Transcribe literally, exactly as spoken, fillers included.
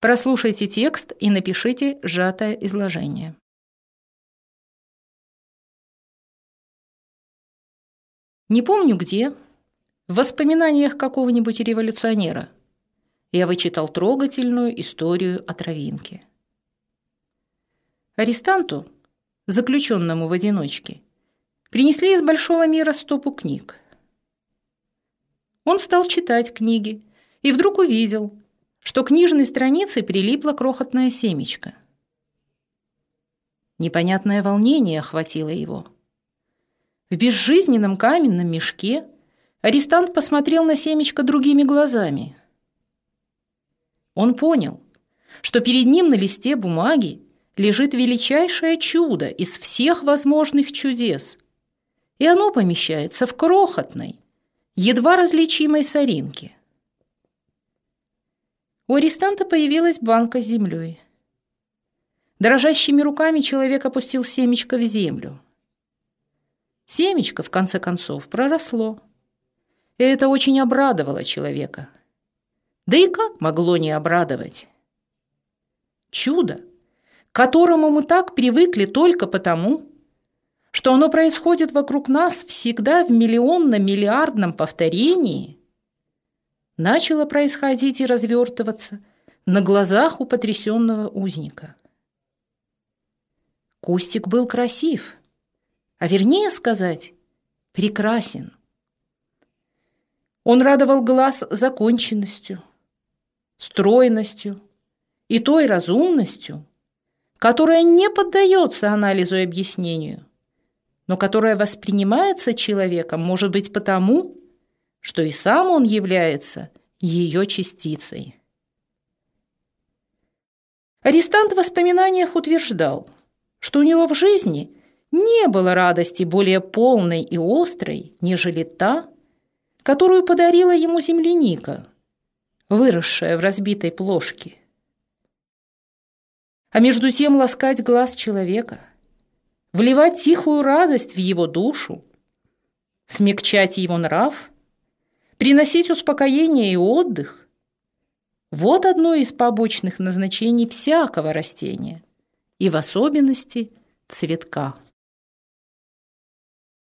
Прослушайте текст и напишите сжатое изложение. Не помню где, в воспоминаниях какого-нибудь революционера, я вычитал трогательную историю о травинке. Арестанту, заключенному в одиночке, принесли из большого мира стопу книг. Он стал читать книги и вдруг увидел, что к книжной странице прилипло крохотное семечко. Непонятное волнение охватило его. В безжизненном каменном мешке арестант посмотрел на семечко другими глазами. Он понял, что перед ним на листе бумаги лежит величайшее чудо из всех возможных чудес, и оно помещается в крохотной, едва различимой соринке. У арестанта появилась банка с землей. Дрожащими руками человек опустил семечко в землю. Семечко, в конце концов, проросло, и это очень обрадовало человека. Да и как могло не обрадовать? Чудо, к которому мы так привыкли только потому, что оно происходит вокруг нас всегда в миллионно-миллиардном повторении, начало происходить и развертываться на глазах у потрясенного узника. Кустик был красив, а вернее сказать, прекрасен. Он радовал глаз законченностью, стройностью и той разумностью, которая не поддается анализу и объяснению, но которая воспринимается человеком, может быть, потому, что и сам он является ее частицей. Арестант в воспоминаниях утверждал, что у него в жизни не было радости более полной и острой, нежели та, которую подарила ему земляника, выросшая в разбитой плошке. А между тем ласкать глаз человека, вливать тихую радость в его душу, смягчать его нрав, приносить успокоение и отдых – вот одно из побочных назначений всякого растения, и в особенности цветка.